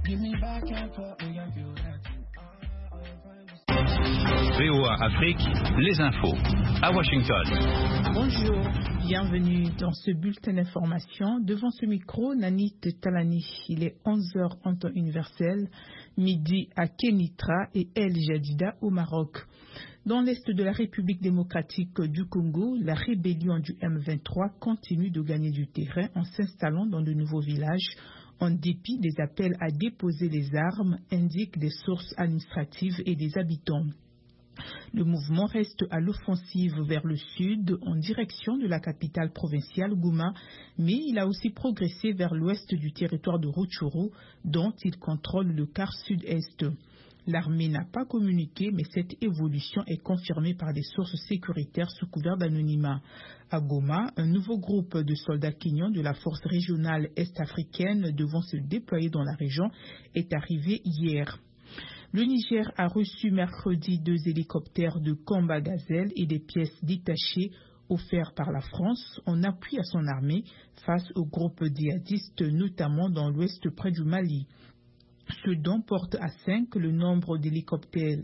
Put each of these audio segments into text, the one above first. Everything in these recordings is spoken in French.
VOA Afrique, les infos à Washington. Bonjour, bienvenue dans ce bulletin d'information. Devant ce micro, Nanit Talani. Il est 11h en temps universel, midi à Kenitra et El Jadida au Maroc. Dans l'est de la République démocratique du Congo, la rébellion du M23 continue de gagner du terrain en s'installant dans de nouveaux villages en dépit des appels à déposer les armes, indiquent des sources administratives et des habitants. Le mouvement reste à l'offensive vers le sud en direction de la capitale provinciale Goma, mais il a aussi progressé vers l'ouest du territoire de Rutshuru, dont il contrôle le quart sud-est. L'armée n'a pas communiqué, mais cette évolution est confirmée par des sources sécuritaires sous couvert d'anonymat. À Goma, un nouveau groupe de soldats kenyans de la force régionale est-africaine devant se déployer dans la région est arrivé hier. Le Niger a reçu mercredi 2 hélicoptères de combat Gazelle et des pièces détachées offertes par la France en appui à son armée face aux groupes djihadistes, notamment dans l'ouest près du Mali. Ce don porte à 5 le nombre d'hélicoptères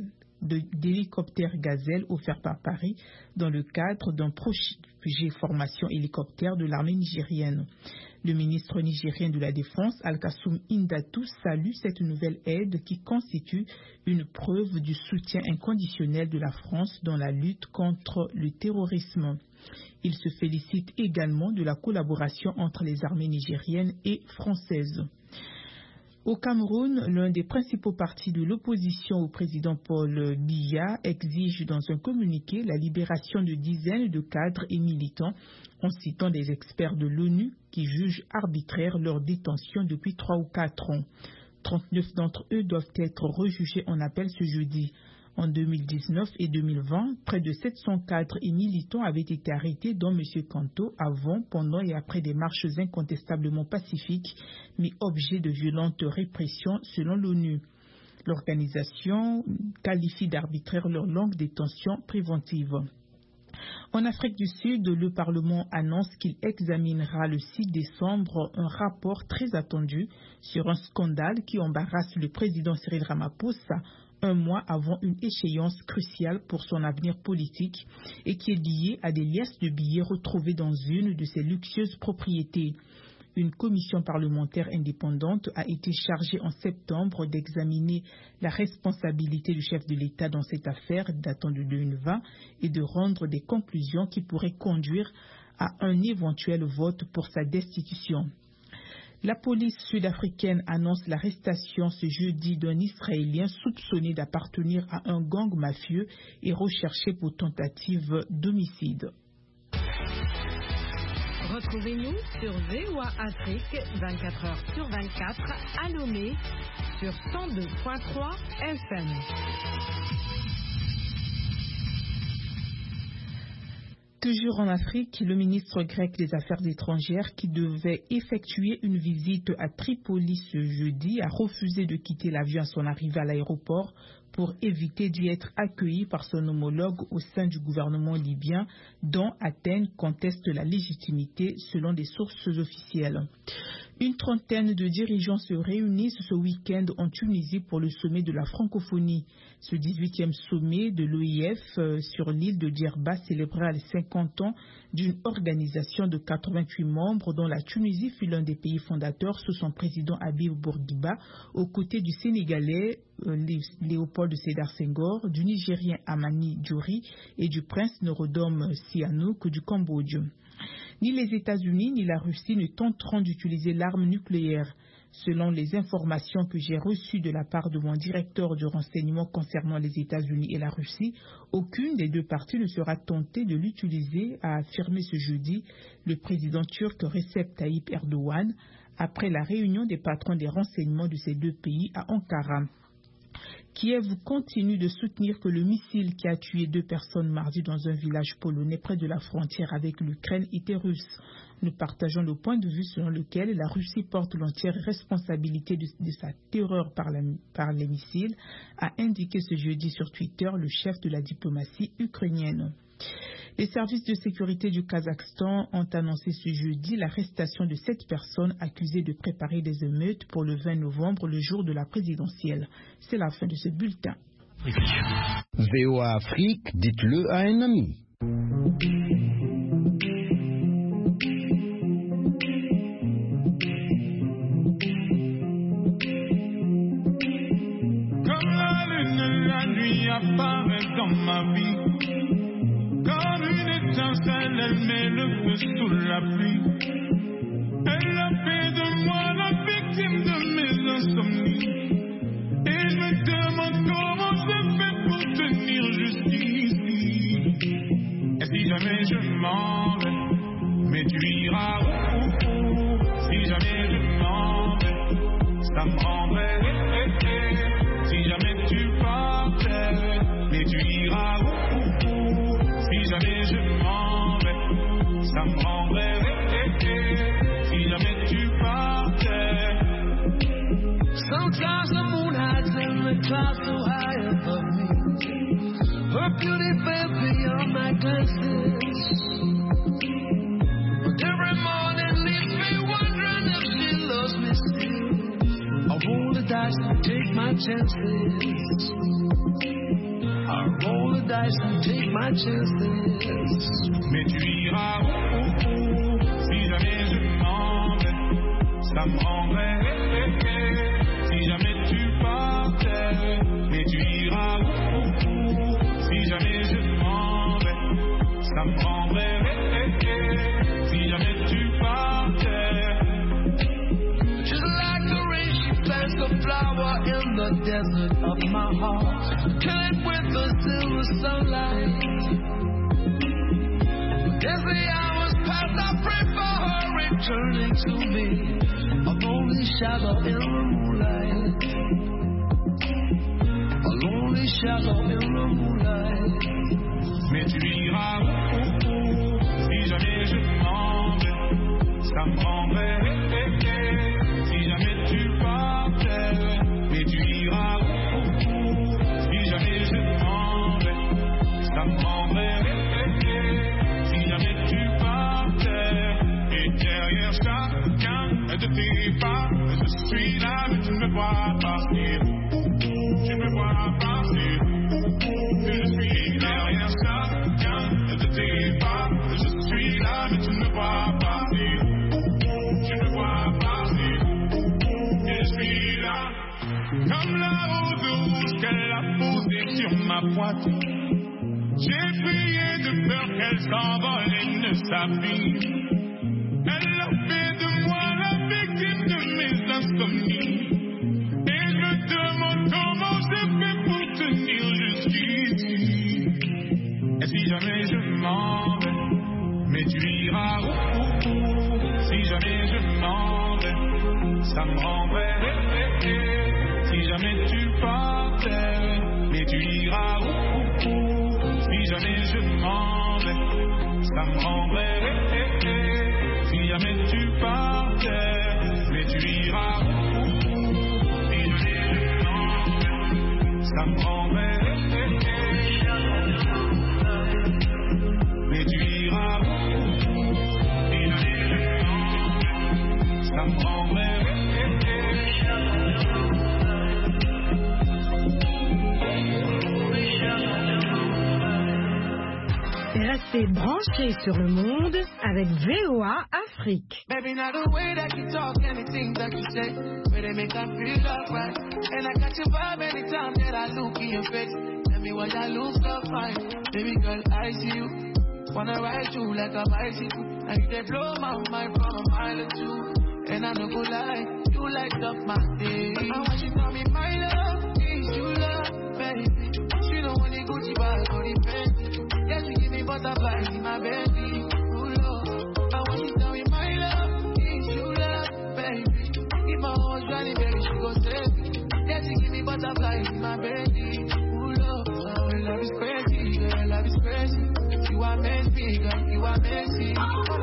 Gazelle offerts par Paris dans le cadre d'un projet formation hélicoptère de l'armée nigérienne. Le ministre nigérien de la Défense, Al-Kassoum Indatou, salue cette nouvelle aide qui constitue une preuve du soutien inconditionnel de la France dans la lutte contre le terrorisme. Il se félicite également de la collaboration entre les armées nigériennes et françaises. Au Cameroun, l'un des principaux partis de l'opposition au président Paul Biya exige dans un communiqué la libération de dizaines de cadres et militants en citant des experts de l'ONU qui jugent arbitraire leur détention depuis 3 ou 4 ans. 39 d'entre eux doivent être rejugés en appel ce jeudi. En 2019 et 2020, près de 700 cadres et militants avaient été arrêtés, dont M. Kanto, avant, pendant et après des marches incontestablement pacifiques, mais objets de violentes répressions selon l'ONU. L'organisation qualifie d'arbitraire leur longue détention préventive. En Afrique du Sud, le Parlement annonce qu'il examinera le 6 décembre un rapport très attendu sur un scandale qui embarrasse le président Cyril Ramaphosa un mois avant une échéance cruciale pour son avenir politique et qui est liée à des liasses de billets retrouvées dans une de ses luxueuses propriétés. Une commission parlementaire indépendante a été chargée en septembre d'examiner la responsabilité du chef de l'État dans cette affaire datant de 2020 et de rendre des conclusions qui pourraient conduire à un éventuel vote pour sa destitution. La police sud-africaine annonce l'arrestation ce jeudi d'un Israélien soupçonné d'appartenir à un gang mafieux et recherché pour tentative d'homicide. Retrouvez-nous sur VOA Afrique 24h sur 24 à Lomé sur 102.3 FM. Toujours en Afrique, le ministre grec des Affaires étrangères qui devait effectuer une visite à Tripoli ce jeudi a refusé de quitter l'avion à son arrivée à l'aéroport pour éviter d'y être accueilli par son homologue au sein du gouvernement libyen dont Athènes conteste la légitimité selon des sources officielles. Une trentaine de dirigeants se réunissent ce week-end en Tunisie pour le sommet de la francophonie. Ce 18e sommet de l'OIF sur l'île de Djerba célébrera les 50 ans d'une organisation de 88 membres dont la Tunisie fut l'un des pays fondateurs sous son président Habib Bourguiba, aux côtés du Sénégalais Léopold Sédar Senghor, du Nigérien Amani Djouri et du prince Norodom Sihanouk du Cambodge. Ni les États-Unis ni la Russie ne tenteront d'utiliser l'arme nucléaire. Selon les informations que j'ai reçues de la part de mon directeur du renseignement concernant les États-Unis et la Russie, aucune des deux parties ne sera tentée de l'utiliser, a affirmé ce jeudi le président turc Recep Tayyip Erdogan après la réunion des patrons des renseignements de ces deux pays à Ankara. Kiev continue de soutenir que le missile qui a tué 2 personnes mardi dans un village polonais près de la frontière avec l'Ukraine était russe. Nous partageons le point de vue selon lequel la Russie porte l'entière responsabilité de sa terreur par les missiles, a indiqué ce jeudi sur Twitter le chef de la diplomatie ukrainienne. Les services de sécurité du Kazakhstan ont annoncé ce jeudi l'arrestation de 7 personnes accusées de préparer des émeutes pour le 20 novembre, le jour de la présidentielle. C'est la fin de ce bulletin. VOA Afrique, dites-le à un ami. Comme la lune, la nuit apparaît dans ma vie. Comme une étincelle, elle met le feu sous la pluie. Elle a fait de moi la victime de mes insomnies. Et je me demande comment je fais pour tenir jusqu'ici. Et si jamais je m'en vais, mais tu iras où? Si jamais je m'en vais, ça me rendrait. Si jamais tu partais, mais tu iras où? Si jamais je m'en vais, ça me rendrait. Si jamais tu partais. Sometimes the moon hides and the clouds so high above me. Her beauty fell beyond my glances. But every morning leaves me wondering if she loves me still. I roll the dice and take my chances. I roll the dice and take my chances. Mais tu iras où? Si jamais je m'en vais, ça me rendrait. Si jamais tu partais, mais tu iras où? Si jamais je m'en vais, ça me rendrait. Si jamais tu partais. Just like a rain, she plants a flower in the desert of my heart. Kill it with the silver sunlight. As the hours pass, I pray for her returning to me. A lonely shadow in the moonlight. A lonely shadow in the moonlight. Mais tu iras où? Si jamais je m'en vais, ça me rendrait. Si jamais tu partais, mais tu iras où? Si jamais je m'en vais, ça me rendrait. Si jamais tu partais, et derrière chacun de tes pas, je suis là, mais tu ne me vois pas. Tu ne me vois pas. Je suis derrière chacun de tes pas. Je suis là, mais tu ne me vois pas. Tu ne me vois pas. Je suis là, comme la rose rouge qu'elle a posée sur ma poitrine. J'ai prié de peur qu'elle s'envole et ne s'abîme. Elle a fait de moi la victime de mes insomnies. Et je me demande comment je fais pour tenir jusqu'ici. Et si jamais je m'en vais, mais tu iras où? Si jamais je m'en vais, ça me rendrait. Si jamais tu partais, mais tu iras où? Si jamais je m'en vais, ça me rendrait. Si jamais tu partais, mais tu iras où? Si jamais je m'en vais, ça me rendrait. Mais tu iras où? Si jamais je m'en vais, ça me rendrait. Restez branchés sur le monde avec VOA Afrique. Baby, now the way that you talk and the things that you say, where they make us feel alright. And I got your vibe anytime that I look in your face. Tell me why I look so fine. Baby girl, I see you. Wanna ride you like a bicycle. And you they blow my mind from a mile or two. And I no go lie, you light up my day. I want you to call me my love, is you love, baby. She don't want the Gucci bag or the Fendi. Yeah, she give me butterflies in my belly. Ooh, Lord. I want you to tell me my love, is you love, baby. If my horse running, baby, she go save me. Yeah, she give me butterflies in my belly. Ooh, Lord. Oh, love is crazy, girl, love is crazy. You are messy, girl, you are messy.